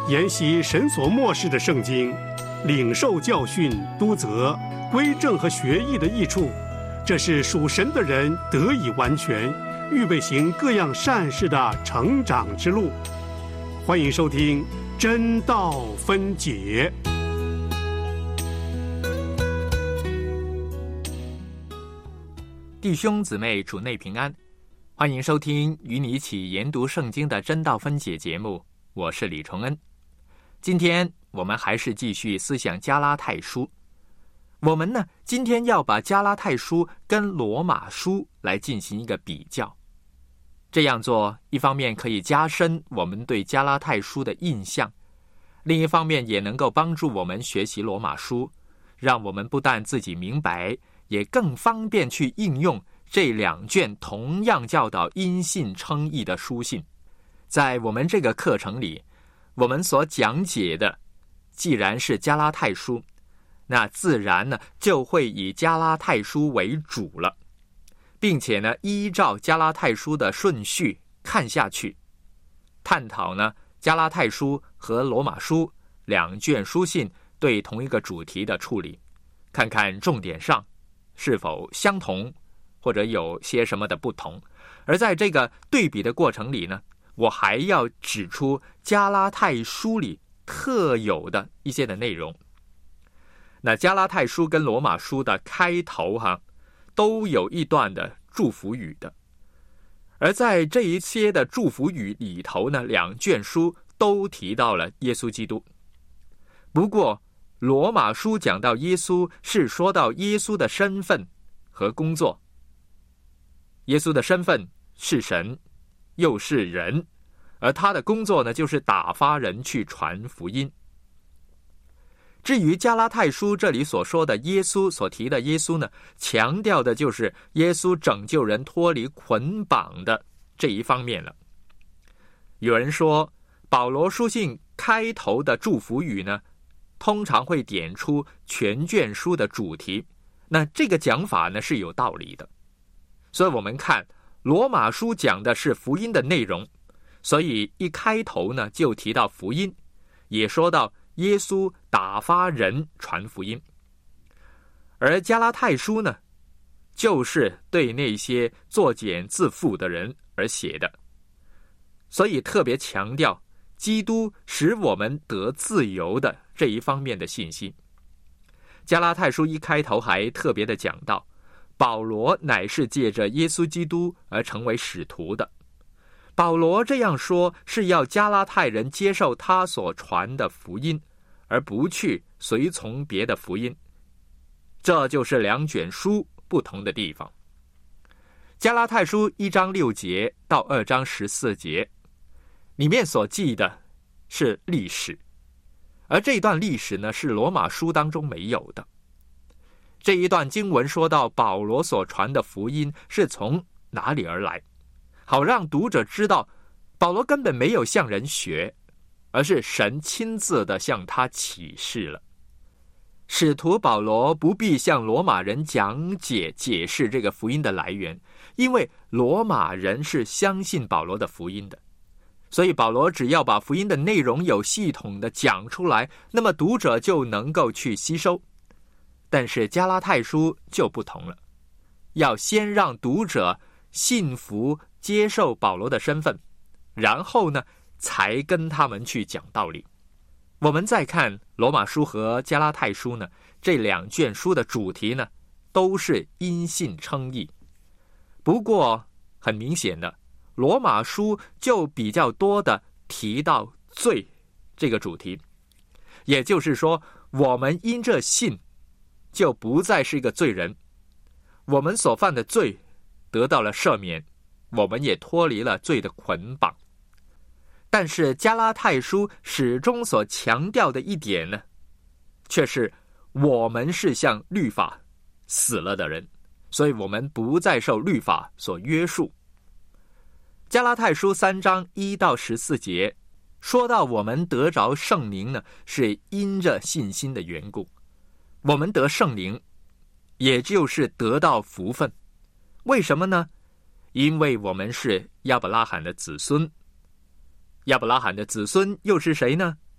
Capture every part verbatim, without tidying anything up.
研习神所默示的圣经，领受教训、督责、归正和学艺的益处，这是属神的人得以完全，预备行各样善事的成长之路。欢迎收听真道分解。 弟兄姊妹，主内平安，欢迎收听与你一起研读圣经的真道分解节目，我是李崇恩。今天我们还是继续思想加拉太书。我们呢，今天要把加拉太书跟罗马书来进行一个比较。这样做，一方面可以加深我们对加拉太书的印象，另一方面也能够帮助我们学习罗马书，让我们不但自己明白，也更方便去应用这两卷同样教导因信称义的书信。在我们这个课程里，我们所讲解的既然是加拉太书，那自然呢就会以加拉太书为主了，并且呢依照加拉太书的顺序看下去，探讨呢加拉太书和罗马书两卷书信对同一个主题的处理，看看重点上是否相同，或者有些什么的不同。而在这个对比的过程里呢，我还要指出加拉太书里特有的一些的内容。那加拉太书跟罗马书的开头哈，都有一段的祝福语的。而在这一些的祝福语里头呢，两卷书都提到了耶稣基督。不过罗马书讲到耶稣是说到耶稣的身份和工作。耶稣的身份是神，又是人，而他的工作呢，就是打发人去传福音。至于加拉太书这里所说的耶稣，所提的耶稣呢，强调的就是耶稣拯救人脱离捆绑的这一方面了。有人说，保罗书信开头的祝福语呢，通常会点出全卷书的主题，那这个讲法呢是有道理的。所以我们看罗马书讲的是福音的内容，所以一开头呢就提到福音，也说到耶稣打发人传福音。而加拉太书呢，就是对那些作茧自缚的人而写的，所以特别强调基督使我们得自由的这一方面的信息。加拉太书一开头还特别的讲到，保罗乃是借着耶稣基督而成为使徒的。保罗这样说，是要加拉太人接受他所传的福音，而不去随从别的福音。这就是两卷书不同的地方。加拉太书一章六节到二章十四节，里面所记的是历史，而这一段历史呢，是罗马书当中没有的。这一段经文说到保罗所传的福音是从哪里而来，好让读者知道保罗根本没有向人学，而是神亲自的向他启示了。使徒保罗不必向罗马人讲解解释这个福音的来源，因为罗马人是相信保罗的福音的，所以保罗只要把福音的内容有系统的讲出来，那么读者就能够去吸收。但是加拉太书就不同了，要先让读者信服接受保罗的身份，然后呢才跟他们去讲道理。我们再看罗马书和加拉太书呢，这两卷书的主题呢都是因信称义。不过很明显的，罗马书就比较多的提到罪这个主题，也就是说我们因这信就不再是一个罪人，我们所犯的罪得到了赦免，我们也脱离了罪的捆绑。但是加拉太书始终所强调的一点呢，却是我们是向律法死了的人，所以我们不再受律法所约束。加拉太书三章一到十四节说到我们得着圣灵呢，是因着信心的缘故。我们得圣灵，也就是得到福分。为什么呢？因为我们是亚伯拉罕的子孙。亚伯拉罕的子孙又是谁呢？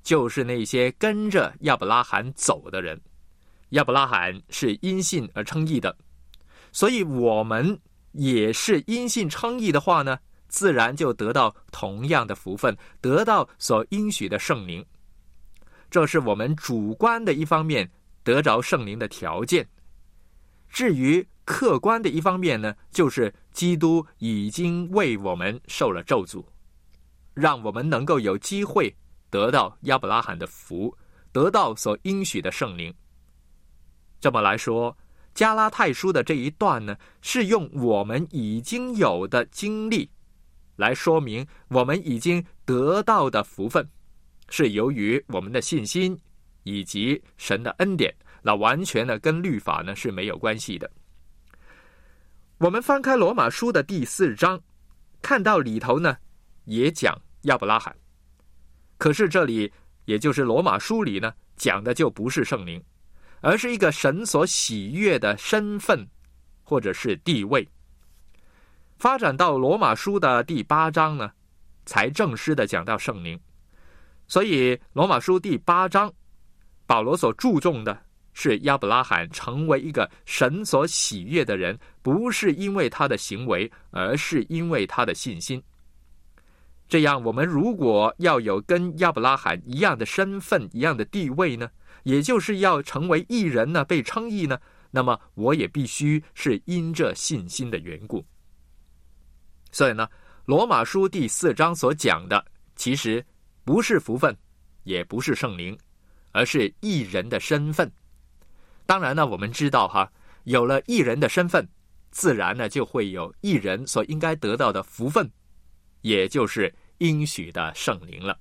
就是那些跟着亚伯拉罕走的人。亚伯拉罕是因信而称义的，所以我们也是因信称义的话呢，自然就得到同样的福分，得到所应许的圣灵。这是我们主观的一方面得着圣灵的条件。至于客观的一方面呢，就是基督已经为我们受了咒诅，让我们能够有机会得到亚伯拉罕的福，得到所应许的圣灵。这么来说，加拉太书的这一段呢，是用我们已经有的经历来说明我们已经得到的福分，是由于我们的信心以及神的恩典，那完全呢跟律法呢是没有关系的。我们翻开罗马书的第四章，看到里头呢也讲亚伯拉罕，可是这里也就是罗马书里呢讲的就不是圣灵，而是一个神所喜悦的身份或者是地位。发展到罗马书的第八章呢，才正式的讲到圣灵。所以罗马书第八章，保罗所注重的是亚伯拉罕成为一个神所喜悦的人，不是因为他的行为，而是因为他的信心。这样我们如果要有跟亚伯拉罕一样的身份，一样的地位呢，也就是要成为义人呢，被称义呢，那么我也必须是因着信心的缘故。所以呢，罗马书第四章所讲的其实不是福分，也不是圣灵，而是义人的身份。当然呢，我们知道哈，有了义人的身份，自然呢就会有义人所应该得到的福分，也就是应许的圣灵了。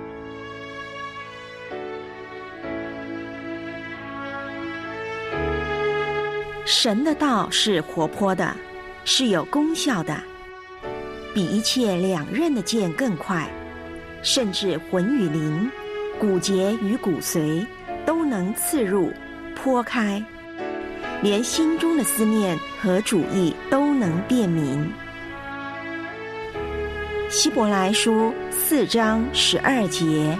神的道是活泼的，是有功效的，比一切两刃的剑更快，甚至魂与灵、骨节与骨髓都能刺入、剖开，连心中的思念和主意都能辨明。希伯来书四章十二节。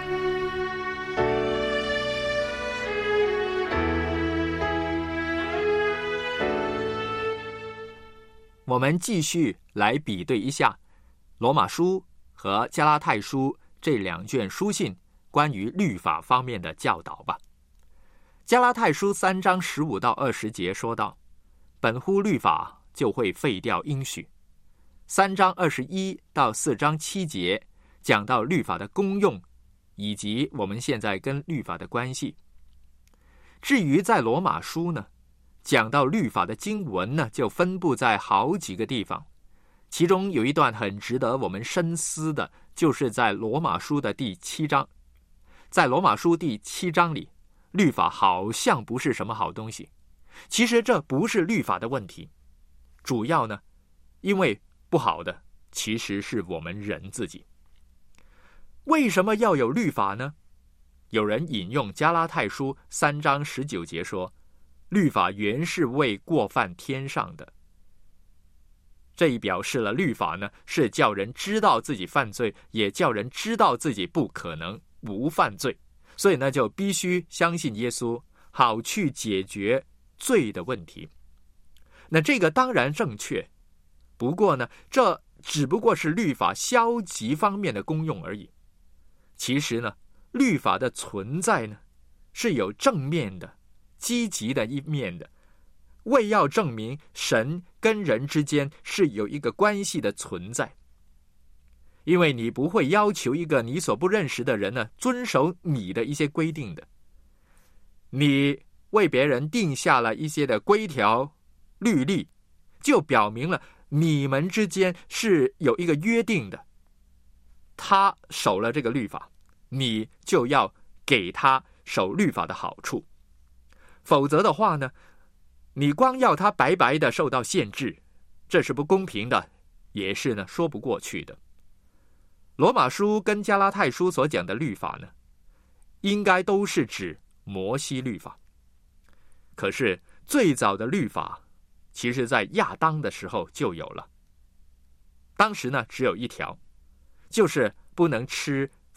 我们继续来比对一下罗马书和加拉太书这两卷书信关于律法方面的教导吧。加拉太书三章十五到二十节说到，本乎律法就会废掉应许。三章二十一到四章七节讲到律法的功用，以及我们现在跟律法的关系。至于在罗马书呢，讲到律法的经文呢，就分布在好几个地方。其中有一段很值得我们深思的，就是在罗马书的第七章。在罗马书第七章里，律法好像不是什么好东西。其实这不是律法的问题，主要呢，因为不好的其实是我们人自己。为什么要有律法呢？有人引用加拉太书三章十九节说，律法原是为过犯添上的。这一表示了律法呢，是叫人知道自己犯罪，也叫人知道自己不可能无犯罪，所以呢，就必须相信耶稣，好去解决罪的问题。那这个当然正确，不过呢，这只不过是律法消极方面的功用而已。其实呢，律法的存在呢，是有正面的、积极的一面的，为要证明神跟人之间是有一个关系的存在。因为你不会要求一个你所不认识的人呢，遵守你的一些规定的。你为别人定下了一些的规条、律例，就表明了你们之间是有一个约定的。他守了这个律法，你就要给他守律法的好处。否则的话呢，你光要他白白的受到限制，这是不公平的，也是呢说不过去的。罗马书跟加拉太书所讲的律法呢，应该都是指摩西律法。可是最早的律法，其实在亚当的时候就有了。当时呢，只有一条，就是不能吃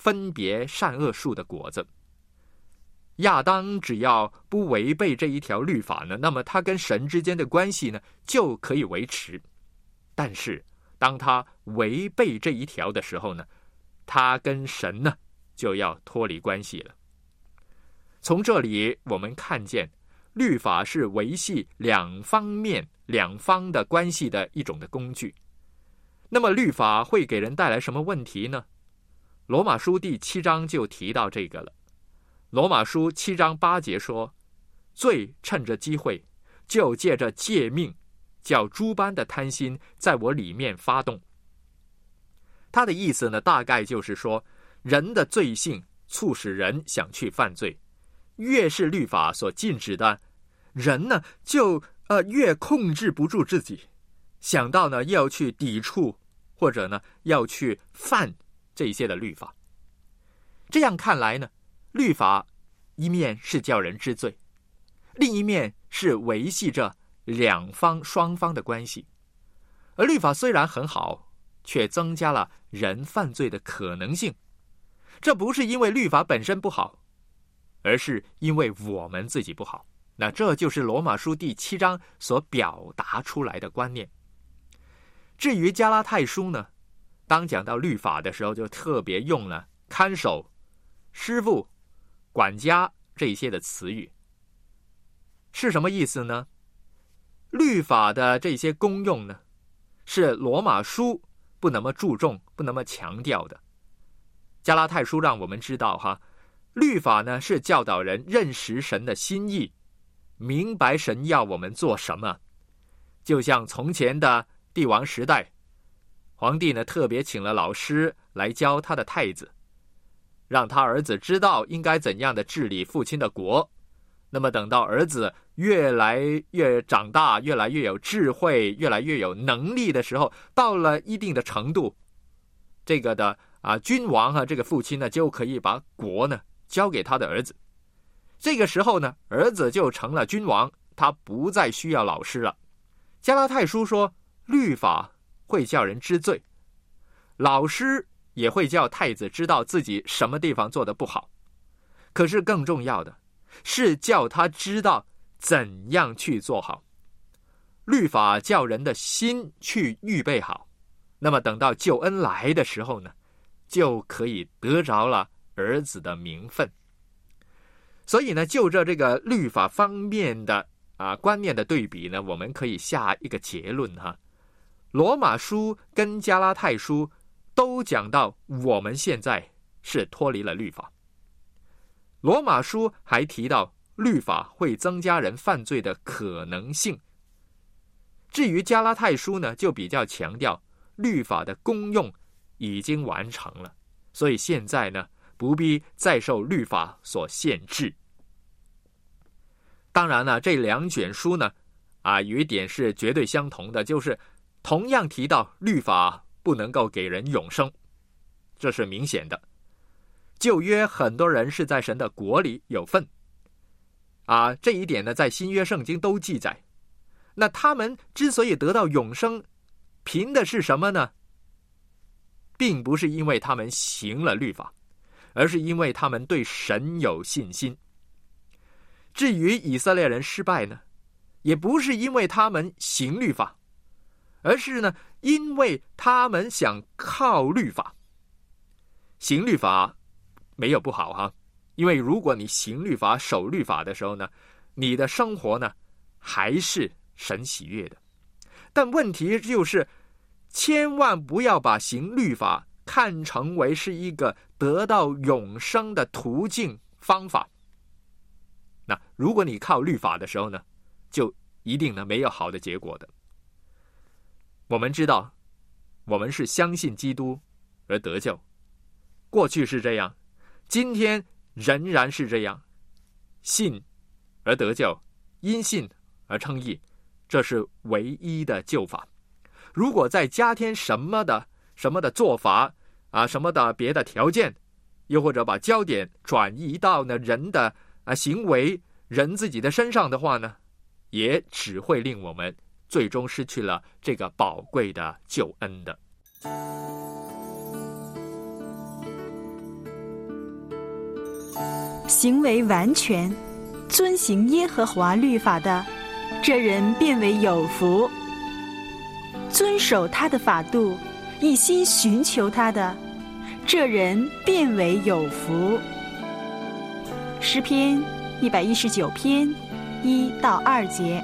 分别善恶树的果子。亚当只要不违背这一条律法呢，那么他跟神之间的关系呢就可以维持。但是当他违背这一条的时候呢，他跟神呢就要脱离关系了。从这里我们看见，律法是维系两方面两方的关系的一种的工具。那么律法会给人带来什么问题呢？罗马书第七章就提到这个了。罗马书七章八节说，罪趁着机会，就借着诫命，叫诸般的贪心在我里面发动。他的意思呢，大概就是说，人的罪性促使人想去犯罪，越是律法所禁止的，人呢就呃越控制不住自己，想到呢要去抵触，或者呢要去犯这些的律法。这样看来呢，律法一面是叫人知罪，另一面是维系着两方双方的关系。而律法虽然很好，却增加了人犯罪的可能性。这不是因为律法本身不好，而是因为我们自己不好。那这就是罗马书第七章所表达出来的观念。至于加拉太书呢，当讲到律法的时候，就特别用了看守、师傅、管家这些的词语。是什么意思呢？律法的这些功用呢，是罗马书不那么注重、不那么强调的。加拉太书让我们知道哈，律法呢是教导人认识神的心意，明白神要我们做什么。就像从前的帝王时代，皇帝呢特别请了老师来教他的太子，让他儿子知道应该怎样的治理父亲的国。那么等到儿子越来越长大，越来越有智慧，越来越有能力的时候，到了一定的程度，这个的啊君王啊，这个父亲呢就可以把国呢交给他的儿子。这个时候呢，儿子就成了君王，他不再需要老师了。加拉太书说，律法会叫人知罪，老师也会叫太子知道自己什么地方做得不好。可是更重要的是叫他知道怎样去做好。律法叫人的心去预备好，那么等到救恩来的时候呢，就可以得着了儿子的名分。所以呢，就着这个律法方面的啊观念的对比呢，我们可以下一个结论哈。罗马书跟加拉太书都讲到我们现在是脱离了律法。罗马书还提到律法会增加人犯罪的可能性。至于加拉太书呢，就比较强调律法的功用已经完成了，所以现在呢不必再受律法所限制。当然了，这两卷书呢啊有一点是绝对相同的，就是同样提到律法不能够给人永生，这是明显的。旧约很多人是在神的国里有份啊，这一点呢在新约圣经都记载。那他们之所以得到永生，凭的是什么呢？并不是因为他们行了律法，而是因为他们对神有信心。至于以色列人失败呢，也不是因为他们行律法，而是呢因为他们想靠律法。行律法没有不好哈，因为如果你行律法、守律法的时候呢，你的生活呢还是神喜悦的。但问题就是千万不要把行律法看成为是一个得到永生的途径方法。那如果你靠律法的时候呢，就一定呢没有好的结果的。我们知道我们是相信基督而得救，过去是这样，今天仍然是这样，信而得救，因信而称义，这是唯一的救法。如果再加添什么的什么的做法啊，什么的别的条件，又或者把焦点转移到呢人的啊行为、人自己的身上的话呢，也只会令我们最终失去了这个宝贵的救恩的。 行为完全，遵行耶和华律法的，这人便为有福。遵守他的法度，一心寻求他的，这人便为有福。诗篇一百一十九篇一到二节。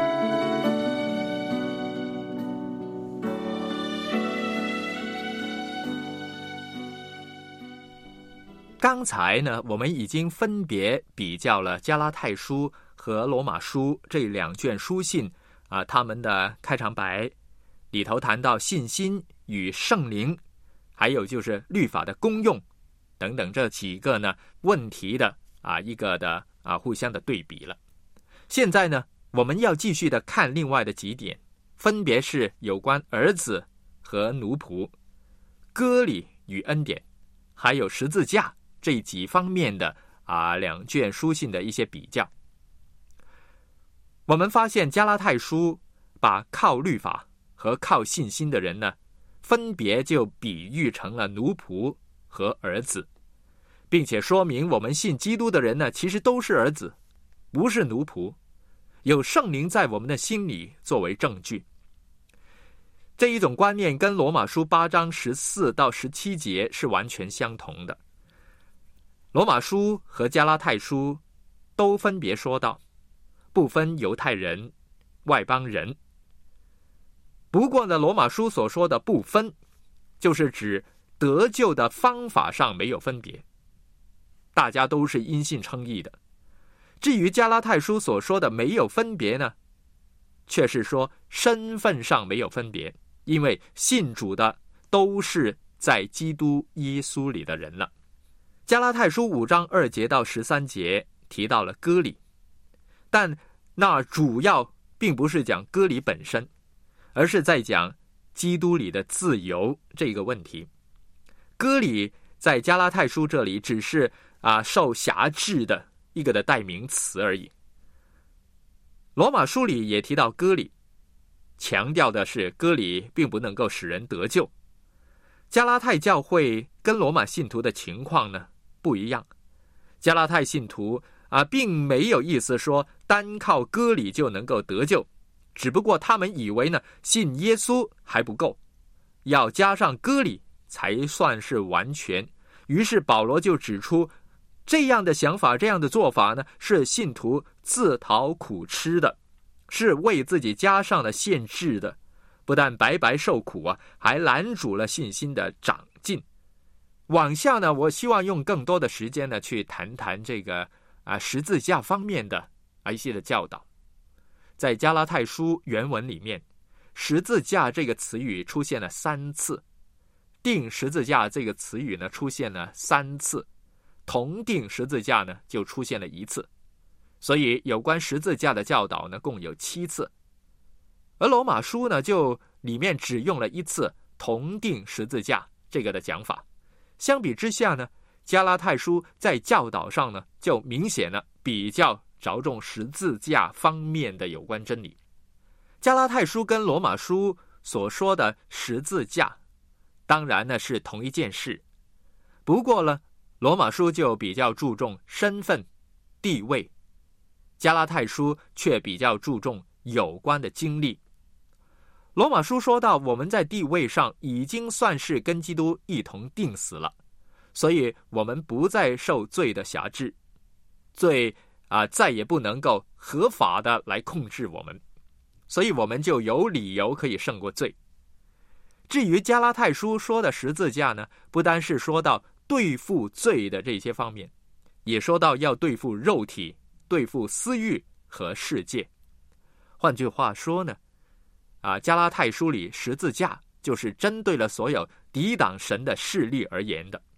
刚才呢，我们已经分别比较了加拉太书和罗马书这两卷书信啊，他们的开场白里头谈到信心与圣灵，还有就是律法的功用等等这几个呢问题的啊一个的啊互相的对比了。现在呢，我们要继续的看另外的几点，分别是有关儿子和奴仆、割礼与恩典，还有十字架这几方面的啊两卷书信的一些比较。我们发现加拉太书把靠律法和靠信心的人呢，分别就比喻成了奴仆和儿子，并且说明我们信基督的人呢，其实都是儿子，不是奴仆，有圣灵在我们的心里作为证据。这一种观念跟罗马书八章十四到十七节是完全相同的。罗马书和加拉太书都分别说到不分犹太人、外邦人。不过呢，罗马书所说的不分，就是指得救的方法上没有分别，大家都是因信称义的。至于加拉太书所说的没有分别呢，却是说身份上没有分别，因为信主的都是在基督耶稣里的人了。加拉太书五章二节到十三节提到了割礼，但那主要并不是讲割礼本身，而是在讲基督里的自由这个问题。割礼在加拉太书这里只是啊受辖制的一个的代名词而已。罗马书里也提到割礼，强调的是割礼并不能够使人得救。加拉太教会跟罗马信徒的情况呢不一样，加拉太信徒啊，并没有意思说单靠割礼就能够得救，只不过他们以为呢，信耶稣还不够，要加上割礼才算是完全。于是保罗就指出，这样的想法，这样的做法呢，是信徒自讨苦吃的，是为自己加上了限制的，不但白白受苦啊，还拦阻了信心的长进。往下呢，我希望用更多的时间呢，去谈谈这个啊十字架方面的啊一些的教导。在加拉太书原文里面，十字架这个词语出现了三次，钉十字架这个词语呢出现了三次，同钉十字架呢就出现了一次，所以有关十字架的教导呢共有七次。而罗马书呢就里面只用了一次同钉十字架这个的讲法。相比之下呢，加拉太书在教导上呢就明显了比较着重十字架方面的有关真理。加拉太书跟罗马书所说的十字架当然呢是同一件事，不过呢罗马书就比较注重身份地位，加拉太书却比较注重有关的经历。罗马书说到我们在地位上已经算是跟基督一同钉死了，所以我们不再受罪的辖制，罪啊再也不能够合法的来控制我们，所以我们就有理由可以胜过罪。至于加拉太书说的十字架呢，不单是说到对付罪的这些方面，也说到要对付肉体，对付私欲和世界。换句话说呢，啊，加拉太书里十字架就是针对了所有抵挡神的势力而言的。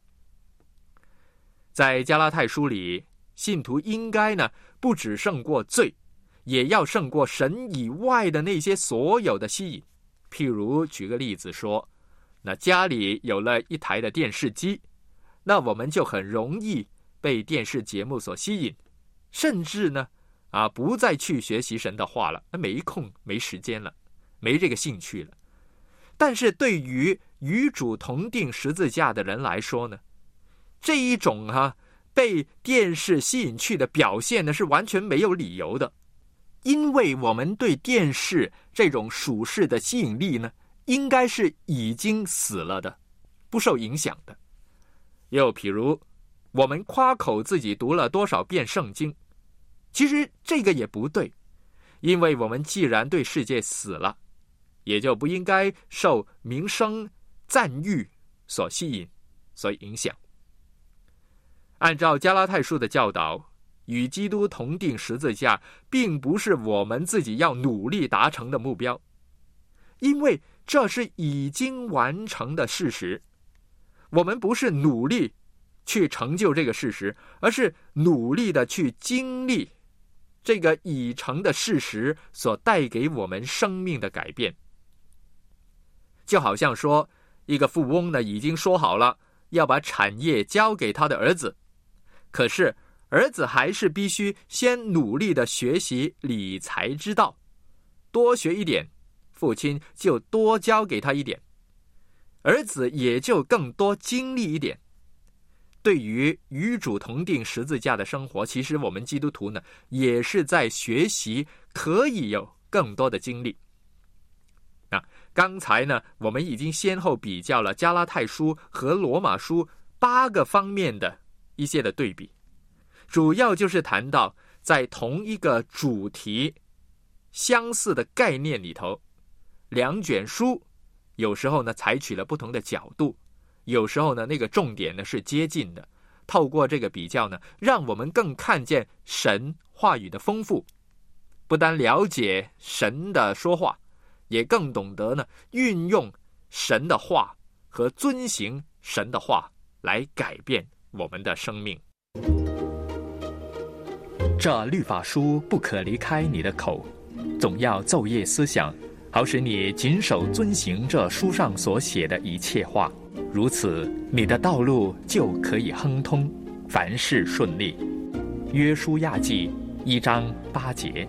在加拉太书里，信徒应该呢不只胜过罪，也要胜过神以外的那些所有的吸引。譬如举个例子说，那家里有了一台的电视机，那我们就很容易被电视节目所吸引，甚至呢啊不再去学习神的话了，没空没时间了，没这个兴趣了。但是对于与主同钉十字架的人来说呢，这一种啊被电视吸引去的表现呢，是完全没有理由的。因为我们对电视这种属世的吸引力呢，应该是已经死了的，不受影响的。又譬如我们夸口自己读了多少遍圣经，其实这个也不对，因为我们既然对世界死了，也就不应该受名声赞誉所吸引所影响。按照加拉太书的教导，与基督同定十字架并不是我们自己要努力达成的目标，因为这是已经完成的事实。我们不是努力去成就这个事实，而是努力的去经历这个已成的事实所带给我们生命的改变。就好像说，一个富翁呢，已经说好了要把产业交给他的儿子，可是儿子还是必须先努力的学习理财之道，多学一点，父亲就多教给他一点，儿子也就更多经历一点。对于与主同定十字架的生活，其实我们基督徒呢，也是在学习可以有更多的经历。那刚才呢，我们已经先后比较了加拉太书和罗马书八个方面的一些的对比，主要就是谈到在同一个主题相似的概念里头，两卷书有时候呢采取了不同的角度，有时候呢那个重点呢是接近的。透过这个比较呢，让我们更看见神话语的丰富，不单了解神的说话，也更懂得呢运用神的话和遵行神的话来改变我们的生命。这律法书不可离开你的口，总要昼夜思想，好使你谨守遵行这书上所写的一切话，如此你的道路就可以亨通，凡事顺利。约书亚记一章八节。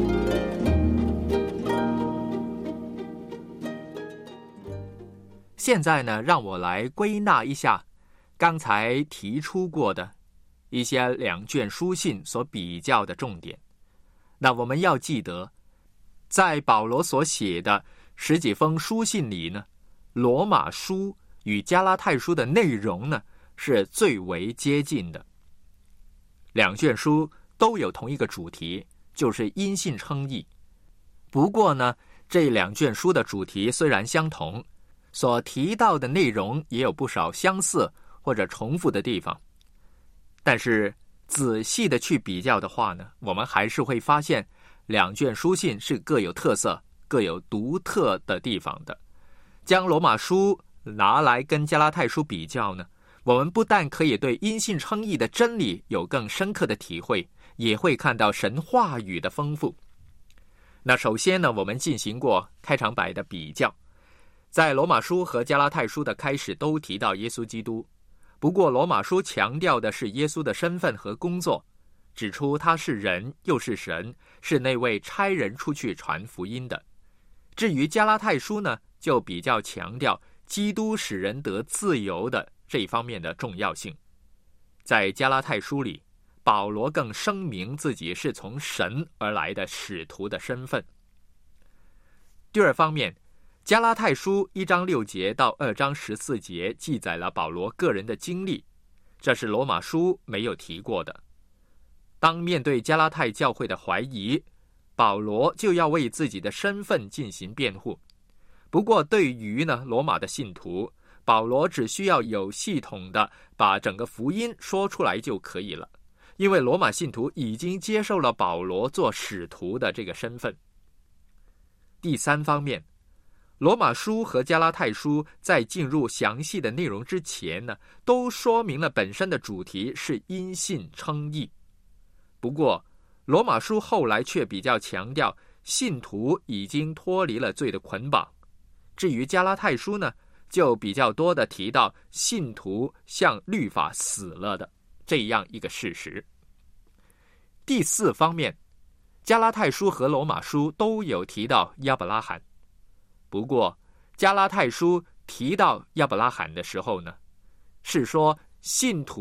现在呢，让我来归纳一下刚才提出过的一些两卷书信所比较的重点。那我们要记得，在保罗所写的十几封书信里呢，罗马书与加拉太书的内容呢是最为接近的。两卷书都有同一个主题，就是因信称义。不过呢，这两卷书的主题虽然相同，所提到的内容也有不少相似或者重复的地方，但是仔细的去比较的话呢，我们还是会发现两卷书信是各有特色、各有独特的地方的。将罗马书拿来跟加拉太书比较呢，我们不但可以对因信称义的真理有更深刻的体会，也会看到神话语的丰富。那首先呢，我们进行过开场白的比较，在罗马书和加拉太书的开始都提到耶稣基督，不过罗马书强调的是耶稣的身份和工作，指出他是人又是神，是那位差人出去传福音的。至于加拉太书呢，就比较强调基督使人得自由的这一方面的重要性。在加拉太书里，保罗更声明自己是从神而来的使徒的身份。第二方面，加拉太书一章六节到二章十四节记载了保罗个人的经历，这是罗马书没有提过的。当面对加拉太教会的怀疑，保罗就要为自己的身份进行辩护。不过对于呢罗马的信徒，保罗只需要有系统的把整个福音说出来就可以了，因为罗马信徒已经接受了保罗做使徒的这个身份。第三方面，罗马书和加拉太书在进入详细的内容之前呢，都说明了本身的主题是因信称义。不过罗马书后来却比较强调信徒已经脱离了罪的捆绑，至于加拉太书呢，就比较多的提到信徒向律法死了的这样一个事实。第四方面，加拉太书和罗马书都有提到亚伯拉罕，不过加拉太书提到亚伯拉罕的时候呢，是说信徒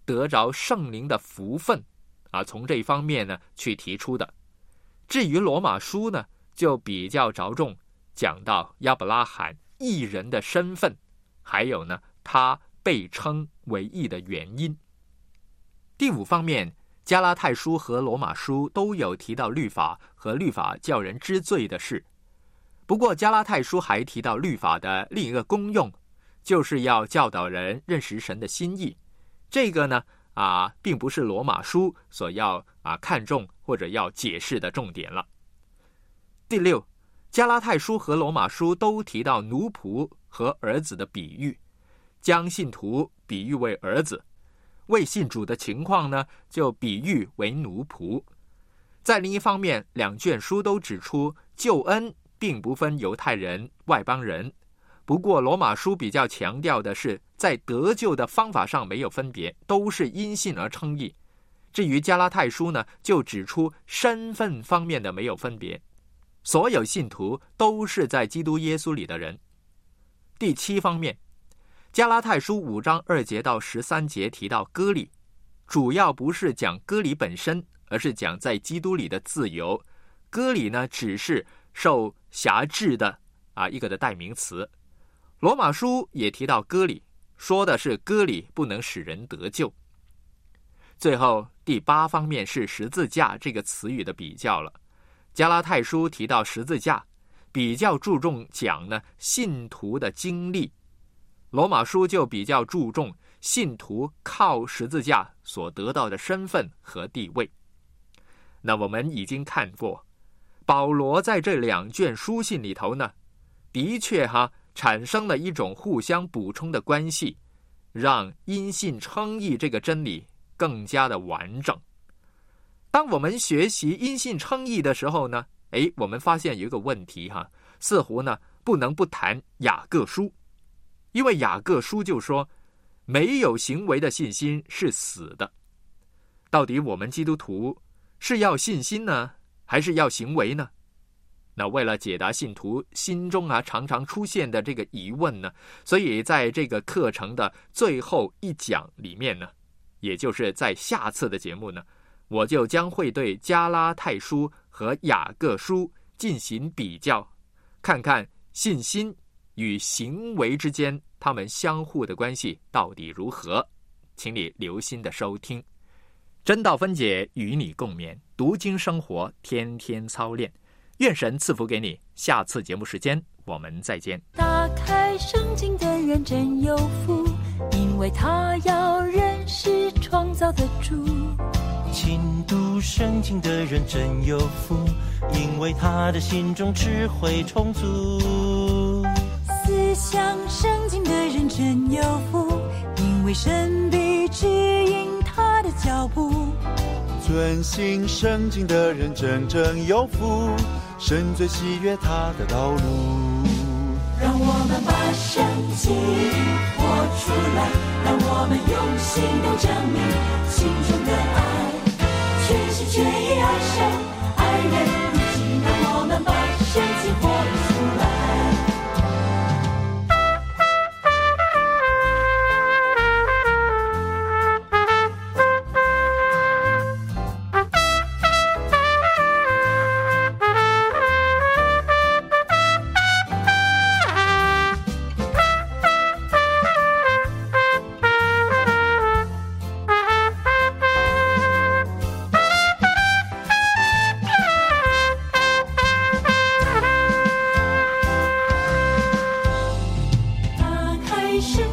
得着圣灵的福分啊，从这一方面呢去提出的。至于罗马书呢，就比较着重讲到亚伯拉罕义人的身份，还有呢他被称为义的原因。第五方面，加拉太书和罗马书都有提到律法和律法叫人知罪的事。不过加拉太书还提到律法的另一个功用，就是要教导人认识神的心意。这个呢啊，并不是罗马书所要啊看重或者要解释的重点了。第六，加拉太书和罗马书都提到奴仆和儿子的比喻，将信徒比喻为儿子，未信主的情况呢，就比喻为奴仆。在另一方面，两卷书都指出救恩并不分犹太人、外邦人。不过罗马书比较强调的是，在得救的方法上没有分别，都是因信而称义。至于加拉太书呢，就指出身份方面的没有分别，所有信徒都是在基督耶稣里的人。第七方面，加拉太书五章二节到十三节提到割礼，主要不是讲割礼本身，而是讲在基督里的自由。割礼呢，只是受辖制的啊一个的代名词。罗马书也提到割礼，说的是割礼不能使人得救。最后第八方面是十字架这个词语的比较了。加拉太书提到十字架，比较注重讲呢信徒的经历，罗马书就比较注重信徒靠十字架所得到的身份和地位。那我们已经看过，保罗在这两卷书信里头呢，的确哈产生了一种互相补充的关系，让因信称义这个真理更加的完整。当我们学习因信称义的时候呢，诶，我们发现有一个问题哈，似乎呢不能不谈雅各书，因为雅各书就说没有行为的信心是死的。到底我们基督徒是要信心呢，还是要行为呢？那为了解答信徒心中啊常常出现的这个疑问呢，所以在这个课程的最后一讲里面呢，也就是在下次的节目呢，我就将会对加拉太书和雅各书进行比较，看看信心与行为之间他们相互的关系到底如何。请你留心的收听。真道分解，与你共勉，读经生活，天天操练。愿神赐福给你，下次节目时间我们再见。 打开圣经的人真有福，因为他要认识创造的主。 勤读圣经的人真有福，因为他的心中智慧充足。 思想圣经的人真有福，因为神必指引他的脚步。 遵行圣经的人真正有福，神最喜悦他的道路。 让我们把圣经活出来，让我们用行动证明心中的爱，全心全意爱神爱人如己。让我们把圣经活出来。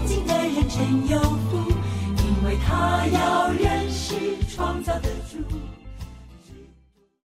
真有福，因为他要认识创造的主。